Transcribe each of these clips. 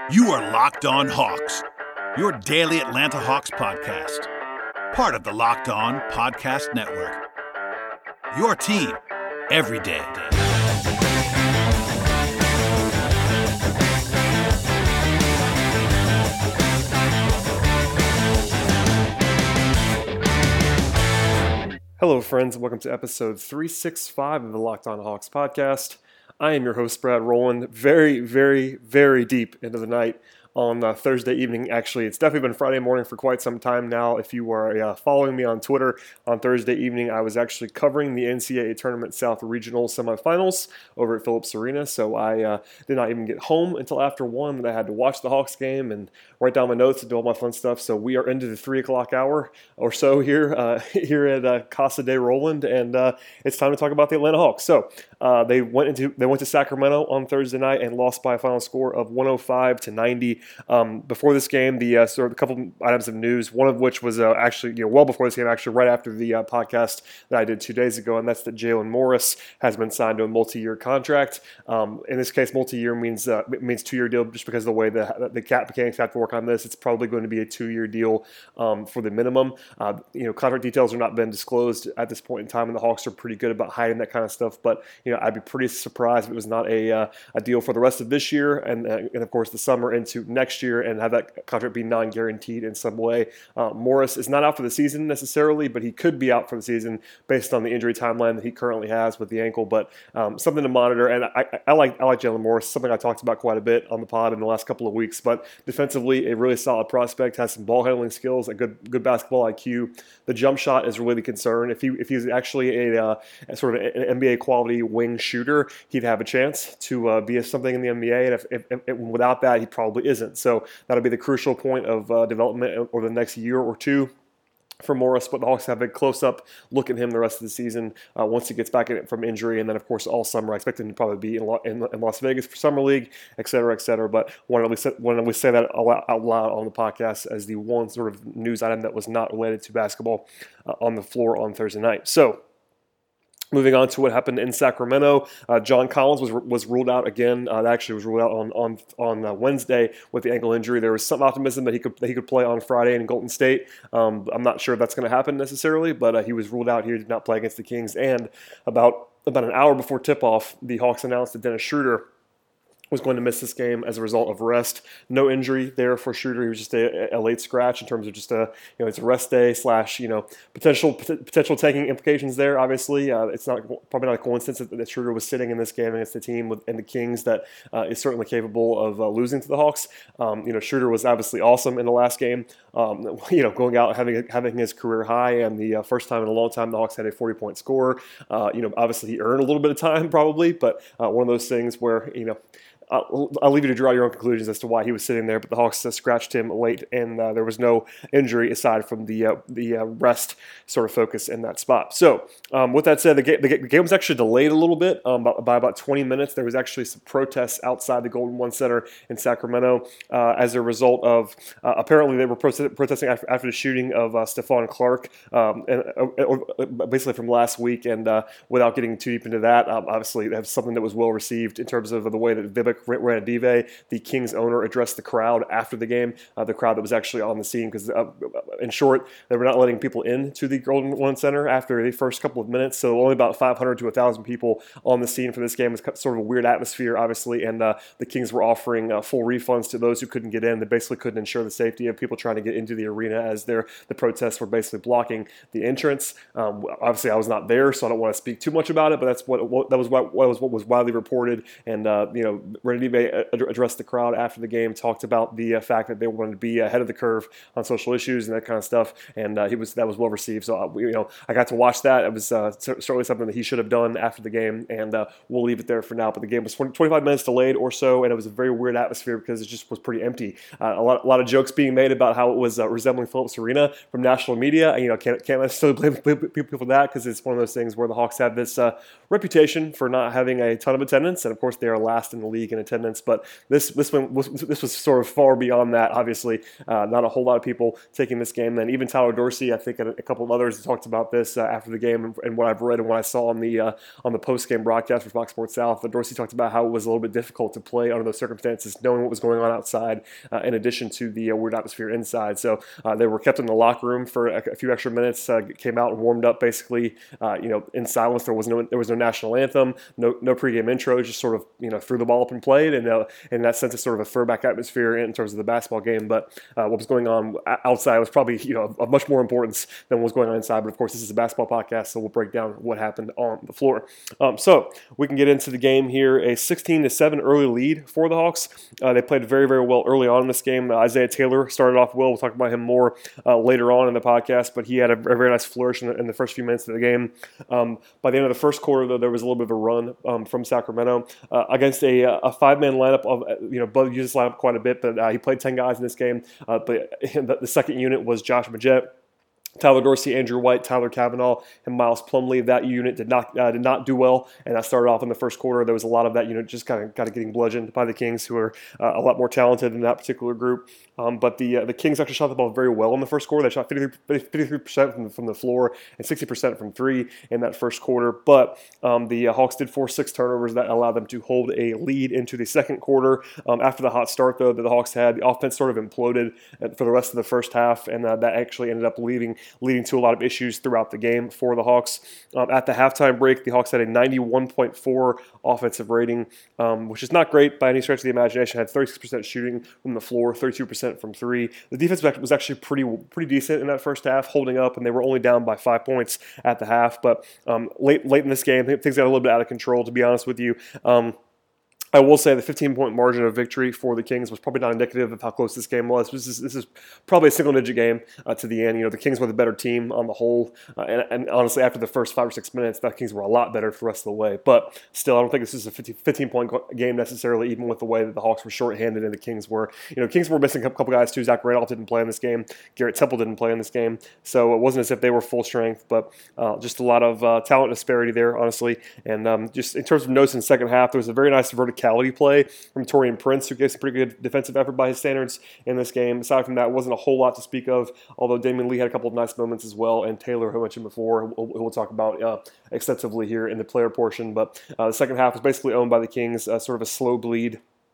You are Locked On Hawks, your daily Atlanta Hawks podcast. Part of the Locked On Podcast Network. Your team every day. Hello, friends, and welcome to episode 365 of the Locked On Hawks podcast. I am your host, Brad Rowland, very deep into the night on Thursday evening. Actually, it's definitely been Friday morning for quite some time now. If you are following me on Twitter, on Thursday evening, I was actually covering the NCAA Tournament South Regional semifinals over at Phillips Arena, so I did not even get home until after 1, and I had to watch the Hawks game and write down my notes and do all my fun stuff. So we are into the 3 o'clock hour or so here at Casa de Roland, and it's time to talk about the Atlanta Hawks. So they went to Sacramento on Thursday night and lost by a final score of 105-90. Before this game, the sort of a couple items of news, one of which was actually well before this game, actually right after the podcast that I did 2 days ago, and that's that Jalen Morris has been signed to a multi-year contract. In this case, multi-year means 2-year deal, just because of the way the cap mechanics have to work on this. It's probably going to be a 2-year deal for the minimum. Contract details have not been disclosed at this point in time, and the Hawks are pretty good about hiding that kind of stuff. But I'd be pretty surprised if it was not a deal for the rest of this year and of course the summer into next year, and have that contract be non-guaranteed in some way. Morris is not out for the season necessarily, but he could be out for the season based on the injury timeline that he currently has with the ankle. But something to monitor, and I like Jalen Morris, something I talked about quite a bit on the pod in the last couple of weeks. But defensively, a really solid prospect, has some ball handling skills, a good basketball IQ. The jump shot is really the concern. If he's actually a sort of an NBA quality wing shooter, he'd have a chance to be something in the NBA. And if without that, he probably isn't. So that'll be the crucial point of development over the next year or two for Morris, but the Hawks have a close-up look at him the rest of the season once he gets back in from injury, and then, of course, all summer. I expect him to probably be in Las Vegas for Summer League, et cetera, but wanted to say that out loud on the podcast as the one sort of news item that was not related to basketball on the floor on Thursday night. So, moving on to what happened in Sacramento, John Collins was ruled out again. That actually was ruled out on Wednesday with the ankle injury. There was some optimism that he could play on Friday in Golden State. I'm not sure if that's going to happen necessarily, but he was ruled out. He did not play against the Kings. And about an hour before tip-off, the Hawks announced that Dennis Schroeder was going to miss this game as a result of rest. No injury there for Schroeder. He was just a late scratch in terms of just it's a rest day / potential taking implications there. Obviously, it's probably not a coincidence that Schroeder was sitting in this game against the team and the Kings that is certainly capable of losing to the Hawks. Schroeder was obviously awesome in the last game. Going out having his career high, and the first time in a long time the Hawks had a 40-point score. Obviously he earned a little bit of time probably, but one of those things where I'll leave you to draw your own conclusions as to why he was sitting there, but the Hawks scratched him late, and there was no injury aside from the rest sort of focus in that spot. So with that said, the game was actually delayed a little bit by about 20 minutes. There was actually some protests outside the Golden One Center in Sacramento as a result of apparently they were protesting after the shooting of Stephon Clark, basically from last week. And without getting too deep into that, obviously that's something that was well received in terms of the way that Vivek Ranadive, the Kings owner, addressed the crowd after the game, the crowd that was actually on the scene, because in short, they were not letting people into the Golden One Center after the first couple of minutes, so only about 500 to 1,000 people on the scene for this game. It was sort of a weird atmosphere, obviously, and the Kings were offering full refunds to those who couldn't get in. They basically couldn't ensure the safety of people trying to get into the arena, as the protests were basically blocking the entrance. Obviously, I was not there, so I don't want to speak too much about it, but that's what was widely reported, and Ranadive addressed the crowd after the game, talked about the fact that they wanted to be ahead of the curve on social issues and that kind of stuff, and that was well received. So I got to watch that. It was certainly something that he should have done after the game, and we'll leave it there for now. But the game was 25 minutes delayed or so, and it was a very weird atmosphere because it just was pretty empty. A lot of jokes being made about how it was resembling Phillips Arena from national media. Can't necessarily blame people for that, because it's one of those things where the Hawks have this reputation for not having a ton of attendance, and of course they are last in the league league in attendance. But this was sort of far beyond that. Obviously, not a whole lot of people taking this game. And even Tyler Dorsey, I think, and a couple of others talked about this after the game, and what I've read and what I saw on the post game broadcast for Fox Sports South. Dorsey talked about how it was a little bit difficult to play under those circumstances, knowing what was going on outside, in addition to the weird atmosphere inside. So they were kept in the locker room for a few extra minutes. Came out and warmed up basically, in silence. There was no national anthem, no pregame intro, just sort of threw the ball up and played, and in that sense, it's sort of a throwback atmosphere in terms of the basketball game. But what was going on outside was probably of much more importance than what was going on inside. But of course, this is a basketball podcast, so we'll break down what happened on the floor. So we can get into the game here. A 16-7 early lead for the Hawks. They played very, very well early on in this game. Isaiah Taylor started off well. We'll talk about him more later on in the podcast, but he had a very nice flourish in the first few minutes of the game. By the end of the first quarter, though, there was a little bit of a run from Sacramento against a five-man lineup of, Bud used this lineup quite a bit, but he played 10 guys in this game. But the second unit was Josh Magette, Tyler Dorsey, Andrew White, Tyler Cavanaugh, and Miles Plumlee. That unit did not do well, and that started off in the first quarter. There was a lot of that unit just kind of getting bludgeoned by the Kings, who are a lot more talented than that particular group. But the Kings actually shot the ball very well in the first quarter. They shot 53% from the floor and 60% from three in that first quarter. But the Hawks did force 6 turnovers that allowed them to hold a lead into the second quarter. After the hot start, though, that the Hawks had, the offense sort of imploded for the rest of the first half, and that actually ended up leading to a lot of issues throughout the game for the Hawks. At the halftime break, the Hawks had a 91.4 offensive rating, which is not great by any stretch of the imagination. Had 36% shooting from the floor, 32% from three. The defense was actually pretty decent in that first half, holding up, and they were only down by 5 points at the half. But late in this game, things got a little bit out of control, to be honest with you. I will say the 15-point margin of victory for the Kings was probably not indicative of how close this game was. This is probably a single-digit game to the end. The Kings were the better team on the whole, and honestly, after the first 5 or 6 minutes, the Kings were a lot better for the rest of the way. But still, I don't think this is a 15-point game necessarily, even with the way that the Hawks were shorthanded and the Kings were. Kings were missing a couple guys too. Zach Randolph didn't play in this game. Garrett Temple didn't play in this game, so it wasn't as if they were full strength, but just a lot of talent disparity there, honestly. And just in terms of notes in the second half, there was a very nice verticality play from Taurean Prince, who gave some pretty good defensive effort by his standards in this game. Aside from that, wasn't a whole lot to speak of, although Damian Lee had a couple of nice moments as well, and Taylor, who I mentioned before, who we'll talk about extensively here in the player portion. But the second half was basically owned by the Kings, sort of a slow bleed.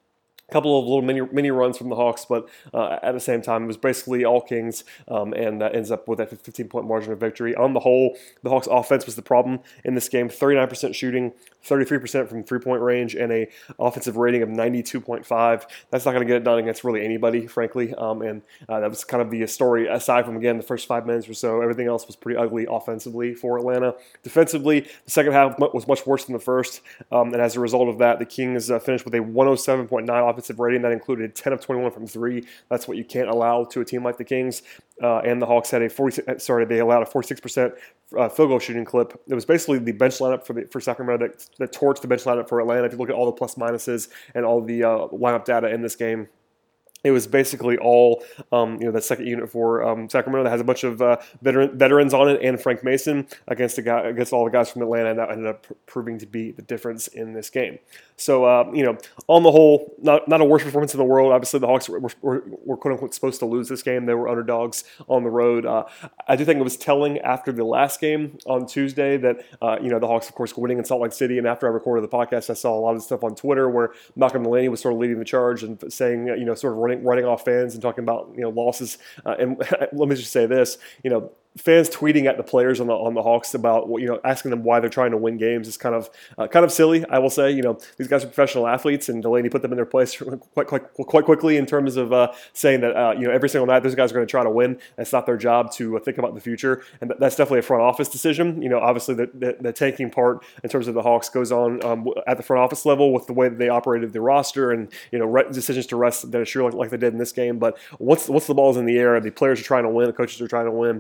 A couple of little mini runs from the Hawks, but at the same time, it was basically all Kings, and ends up with that 15-point margin of victory. On the whole, the Hawks' offense was the problem in this game. 39% shooting, 33% from three-point range, and a offensive rating of 92.5. That's not going to get it done against really anybody, frankly. And that was kind of the story, aside from, again, the first 5 minutes or so. Everything else was pretty ugly offensively for Atlanta. Defensively, the second half was much worse than the first, and as a result of that, the Kings finished with a 107.9 offensive rating. That included 10 of 21 from three. That's what you can't allow to a team like the Kings. And the Hawks had they allowed a 46% field goal shooting clip. It was basically the bench lineup for Sacramento that torched the bench lineup for Atlanta. If you look at all the plus minuses and all the lineup data in this game, it was basically all, that second unit for Sacramento that has a bunch of veterans on it, and Frank Mason against all the guys from Atlanta, and that ended up proving to be the difference in this game. So, on the whole, not a worse performance in the world. Obviously, the Hawks were quote unquote supposed to lose this game. They were underdogs on the road. I do think it was telling after the last game on Tuesday that the Hawks, of course, were winning in Salt Lake City. And after I recorded the podcast, I saw a lot of stuff on Twitter where Malcolm Delaney was sort of leading the charge and saying, sort of writing off fans and talking about losses. And let me just say this, fans tweeting at the players on the Hawks about asking them why they're trying to win games is kind of silly. I will say, these guys are professional athletes, and Delaney put them in their place quite quickly in terms of saying that every single night those guys are going to try to win. It's not their job to think about the future, and that's definitely a front office decision. Obviously the tanking part in terms of the Hawks goes on at the front office level with the way that they operated the roster and decisions to rest that are sure like they did in this game. But once the ball's in the air, the players are trying to win, the coaches are trying to win, and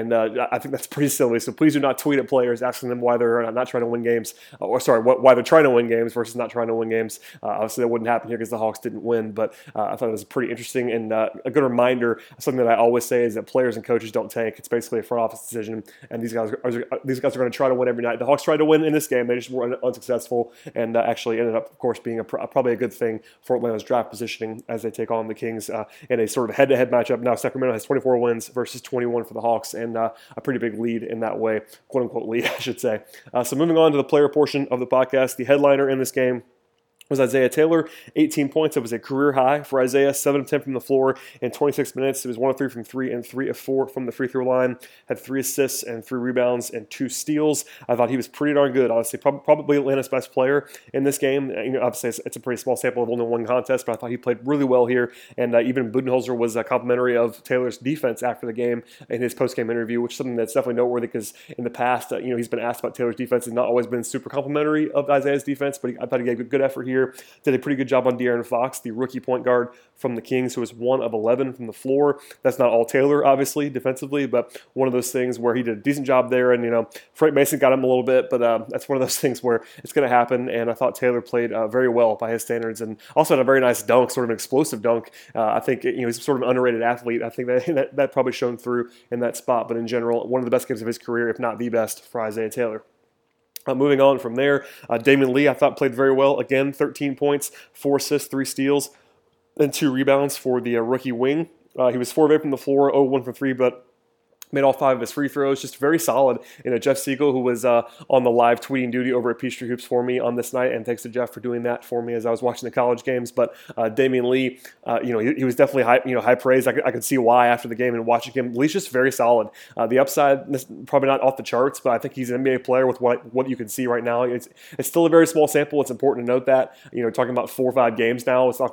and I think that's pretty silly. So please do not tweet at players asking them why they're not trying to win games, why they're trying to win games versus not trying to win games. Obviously, that wouldn't happen here because the Hawks didn't win, but I thought it was pretty interesting and a good reminder. Something that I always say is that players and coaches don't tank. It's basically a front office decision, and these guys are going to try to win every night. The Hawks tried to win in this game. They just were unsuccessful, and actually ended up, of course, being probably a good thing for Atlanta's draft positioning as they take on the Kings in a sort of head-to-head matchup. Now Sacramento has 24 wins versus 21 for the Hawks, and a pretty big lead in that way, quote-unquote lead, I should say. So moving on to the player portion of the podcast, the headliner in this game was Isaiah Taylor, 18 points. It was a career high for Isaiah, 7 of 10 from the floor in 26 minutes. It was 1 of 3 from 3 and 3 of 4 from the free throw line. Had 3 assists and 3 rebounds and 2 steals. I thought he was pretty darn good, honestly. Probably Atlanta's best player in this game. Obviously, it's a pretty small sample of only one contest, but I thought he played really well here. And even Budenholzer was complimentary of Taylor's defense after the game in his post-game interview, which is something that's definitely noteworthy because in the past, he's been asked about Taylor's defense and not always been super complimentary of Isaiah's defense, but I thought he gave a good effort here. Did a pretty good job on De'Aaron Fox, the rookie point guard from the Kings, who was 1 of 11 from the floor. That's not all Taylor, obviously, defensively, but one of those things where he did a decent job there. And, Frank Mason got him a little bit, but that's one of those things where it's going to happen. And I thought Taylor played very well by his standards and also had a very nice dunk, sort of an explosive dunk. I think, he's sort of an underrated athlete. I think that probably shone through in that spot. But in general, one of the best games of his career, if not the best, for Isaiah Taylor. Moving on from there, Damian Lee, I thought, played very well. Again, 13 points, 4 assists, 3 steals, and 2 rebounds for the rookie wing. He was 4 of 8 from the floor, 0-1 from 3, but made all 5 of his free throws, just very solid. Jeff Siegel, who was on the live tweeting duty over at Peachtree Hoops for me on this night, and thanks to Jeff for doing that for me as I was watching the college games. But Damian Lee, he was definitely high praise. I could see why after the game and watching him. Lee's just very solid. The upside, probably not off the charts, but I think he's an NBA player with what you can see right now. It's still a very small sample. It's important to note that. Talking about 4 or 5 games now, it's not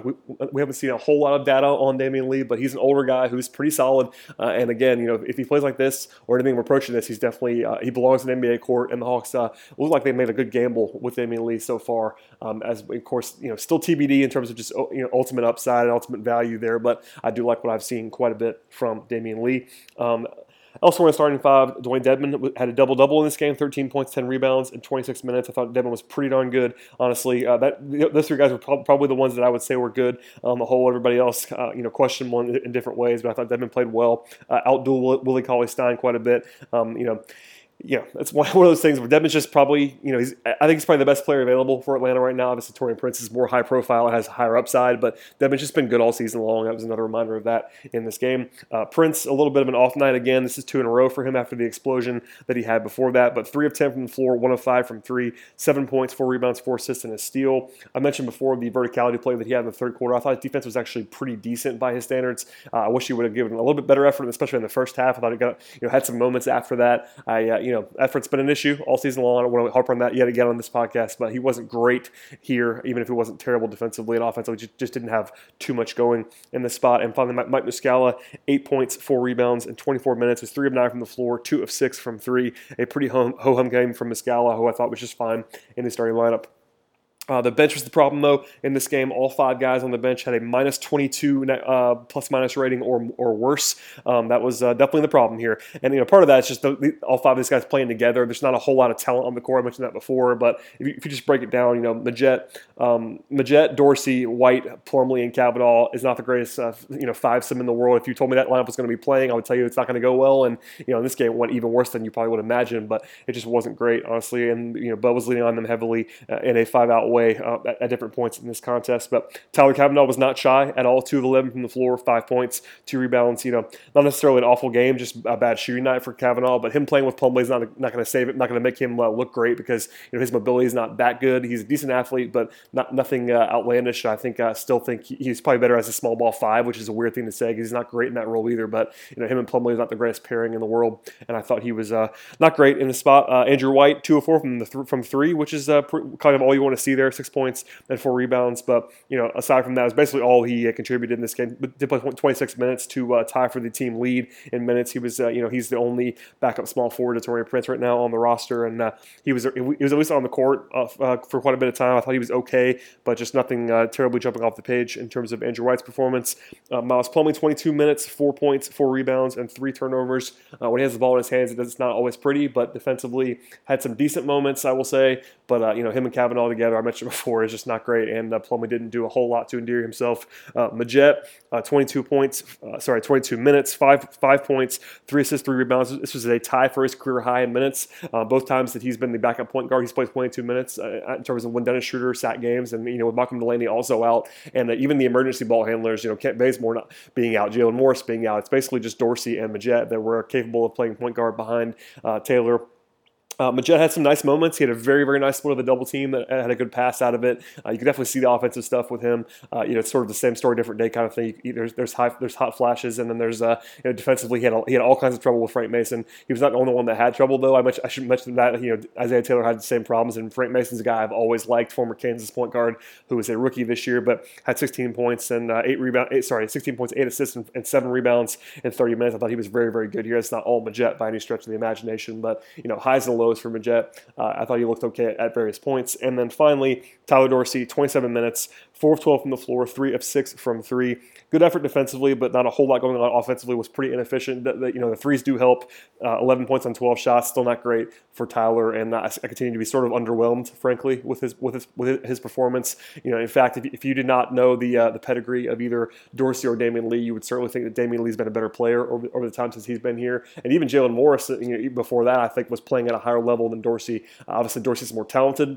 we haven't seen a whole lot of data on Damian Lee, but he's an older guy who's pretty solid. And again, if he plays like this or anything approaching this, he's definitely he belongs in the NBA court. And the Hawks look like they made a good gamble with Damian Lee so far. As of course, still TBD in terms of just ultimate upside and ultimate value there. But I do like what I've seen quite a bit from Damian Lee. Elsewhere in the starting 5, Dwayne Dedmon had a double-double in this game, 13 points, 10 rebounds in 26 minutes. I thought Dedmon was pretty darn good, honestly. Those 3 guys were probably the ones that I would say were good on the whole. Everybody else, questionable in different ways, but I thought Dedmon played well. Outdueled Willie Cauley-Stein quite a bit. It's one of those things where Dedmon's just probably, I think he's probably the best player available for Atlanta right now. Obviously, Taurean Prince is more high profile and has a higher upside, but Dedmon's just been good all season long. That was another reminder of that in this game. Prince, a little bit of an off night again. This is 2 in a row for him after the explosion that he had before that, but 3 of 10 from the floor, 1 of 5 from 3, 7 points, 4 rebounds, 4 assists, and a steal. I mentioned before the verticality play that he had in the third quarter. I thought his defense was actually pretty decent by his standards. I wish he would have given a little bit better effort, especially in the first half. I thought he had some moments after that. Effort's been an issue all season long. I don't want to harp on that yet again on this podcast, but he wasn't great here, even if he wasn't terrible defensively and offensively. Just didn't have too much going in the spot. And finally, Mike Muscala, 8 points, 4 rebounds in 24 minutes. Was 3 of 9 from the floor, 2 of 6 from 3. A pretty ho-hum game from Muscala, who I thought was just fine in the starting lineup. The bench was the problem, though, in this game. All 5 guys on the bench had a minus 22 plus-minus rating or worse. That was definitely the problem here. And, part of that is just all 5 of these guys playing together. There's not a whole lot of talent on the court. I mentioned that before. But if you just break it down, Magette, Dorsey, White, Plumlee, and Kavanaugh is not the greatest, 5-some in the world. If you told me that lineup was going to be playing, I would tell you it's not going to go well. And, in this game, it went even worse than you probably would imagine. But it just wasn't great, honestly. And, Bud was leaning on them heavily in a 5-out way. At different points in this contest. But Tyler Kavanaugh was not shy at all. 2 of 11 from the floor, 5 points, 2 rebounds. Not necessarily an awful game, just a bad shooting night for Kavanaugh. But him playing with Plumlee is not going to save it, not going to make him look great because his mobility is not that good. He's a decent athlete, but nothing outlandish. I still think he's probably better as a small ball 5, which is a weird thing to say because he's not great in that role either. But him and Plumlee is not the greatest pairing in the world, and I thought he was not great in the spot. Andrew White, 2 of 4 from 3, which is kind of all you want to see there. there, 6 points and 4 rebounds. But, aside from that, it was basically all he contributed in this game. Did play 26 minutes to tie for the team lead in minutes. He was, he's the only backup small forward to Taurean Prince right now on the roster, and he was at least on the court for quite a bit of time. I thought he was okay, but just nothing terribly jumping off the page in terms of Andrew White's performance. Miles Plumlee, 22 minutes, 4 points, 4 rebounds, and 3 turnovers. When he has the ball in his hands, it's not always pretty, but defensively had some decent moments, I will say. But, him and Kavanaugh together, I mentioned before, is just not great, and Plumlee didn't do a whole lot to endear himself. Magette, 22 minutes, 5 points, 3 assists, 3 rebounds. This was a tie for his career high in minutes. Both times that he's been the backup point guard, he's played 22 minutes in terms of when Dennis Schroeder sat games, and with Malcolm Delaney also out, and even the emergency ball handlers, Kent Bazemore not being out, Jalen Morris being out. It's basically just Dorsey and Magette that were capable of playing point guard behind Taylor. Magette had some nice moments. He had a very, very nice split of the double team that had a good pass out of it. You can definitely see the offensive stuff with him. It's sort of the same story, different day kind of thing. There's hot flashes, and then there's defensively he had all kinds of trouble with Frank Mason. He was not the only one that had trouble though. I should mention that Isaiah Taylor had the same problems, and Frank Mason's a guy I've always liked, former Kansas point guard who was a rookie this year, but had 16 points and 16 points, 8 assists, and 7 rebounds in 30 minutes. I thought he was very, very good here. It's not all Magette by any stretch of the imagination, but highs and lows for Magette. I thought he looked okay at various points. And then finally, Tyler Dorsey, 27 minutes, 4 of 12 from the floor, 3 of 6 from 3. Good effort defensively, but not a whole lot going on offensively. Was pretty inefficient. The threes do help. 11 points on 12 shots, still not great for Tyler. And I continue to be sort of underwhelmed, frankly, with his performance. In fact, if you did not know the pedigree of either Dorsey or Damian Lee, you would certainly think that Damian Lee's been a better player over the time since he's been here. And even Jalen Morris, before that, I think was playing at a higher level than Dorsey. Obviously, Dorsey's more talented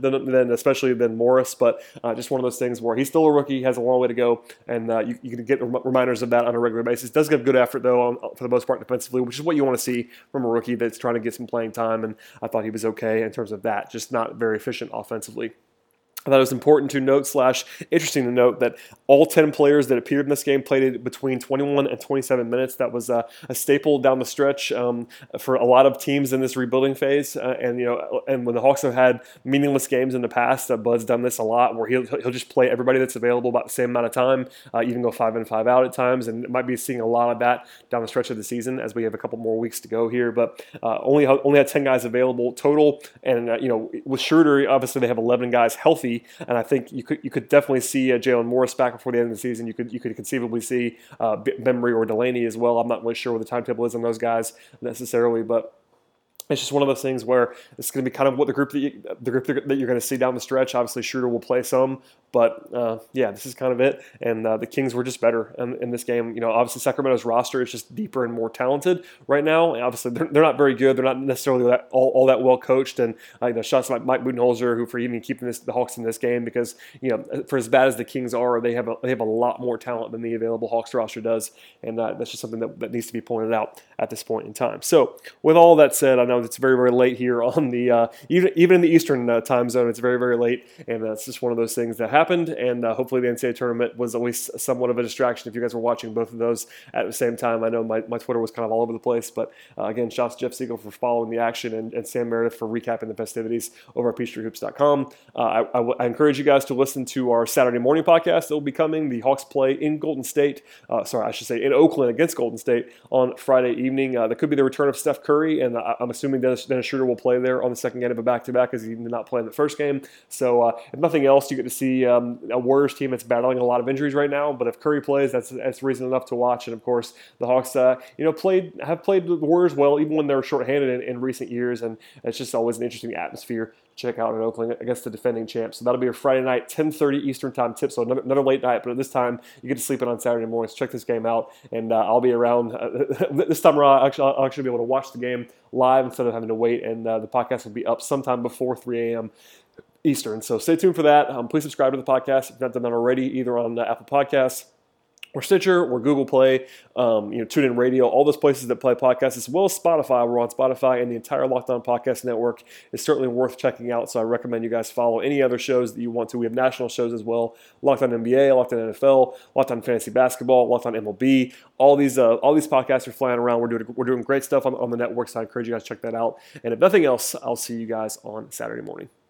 than Morris, but just one of those things where he's still a rookie, has a long way to go, and you can get reminders of that on a regular basis. Does give good effort, though, for the most part defensively, which is what you want to see from a rookie that's trying to get some playing time, and I thought he was okay in terms of that, just not very efficient offensively. I thought it was important to note / interesting to note that all 10 players that appeared in this game played between 21 and 27 minutes. That was a staple down the stretch for a lot of teams in this rebuilding phase. And when the Hawks have had meaningless games in the past, Bud's done this a lot, where he'll just play everybody that's available about the same amount of time, even go 5 in, 5 out at times. And it might be seeing a lot of that down the stretch of the season as we have a couple more weeks to go here. But only had 10 guys available total. And with Schroeder, obviously they have 11 guys healthy. And I think you could definitely see Jalen Morris back before the end of the season. You could conceivably see Bembry or Delaney as well. I'm not really sure what the timetable is on those guys necessarily, but it's just one of those things where it's going to be kind of what the group that you're going to see down the stretch. Obviously, Schroeder will play some, but this is kind of it. And the Kings were just better in this game. Obviously Sacramento's roster is just deeper and more talented right now. And obviously, they're not very good. They're not necessarily all that well coached. And shots like Mike Budenholzer, who for even keeping the Hawks in this game, because for as bad as the Kings are, they have a lot more talent than the available Hawks roster does. And that's just something that needs to be pointed out at this point in time. So with all that said, I know it's very, very late here on the even in the Eastern time zone. It's very, very late, and it's just one of those things that happened. And hopefully, the NCAA tournament was at least somewhat of a distraction if you guys were watching both of those at the same time. I know my Twitter was kind of all over the place, but again, shouts to Jeff Siegel for following the action and Sam Meredith for recapping the festivities over at PeachtreeHoops.com. I encourage you guys to listen to our Saturday morning podcast that will be coming. The Hawks play in Golden State. In Oakland against Golden State on Friday evening. That could be the return of Steph Curry, and I'm assuming Dennis Schroeder will play there on the second game of a back-to-back, as he did not play in the first game. So if nothing else, you get to see a Warriors team that's battling a lot of injuries right now. But if Curry plays, that's reason enough to watch. And of course, the Hawks have played the Warriors well, even when they're shorthanded in recent years. And it's just always an interesting atmosphere to check out in Oakland against the defending champs. So that'll be a Friday night, 10:30 Eastern time tip. So another late night, but at this time you get to sleep in on Saturday morning. So check this game out, and I'll be around this time around. I'll actually be able to watch the game live instead of having to wait, and the podcast will be up sometime before 3 a.m. Eastern. So stay tuned for that. Please subscribe to the podcast if you've not done that already, either on Apple Podcasts or Stitcher or Google Play, TuneIn Radio, all those places that play podcasts, as well as Spotify. We're on Spotify, and the entire Locked On Podcast Network is certainly worth checking out. So I recommend you guys follow any other shows that you want to. We have national shows as well: Locked On NBA, Locked On NFL, Locked On Fantasy Basketball, Locked On MLB. All these podcasts are flying around. We're doing great stuff on the network, so I encourage you guys to check that out. And if nothing else, I'll see you guys on Saturday morning.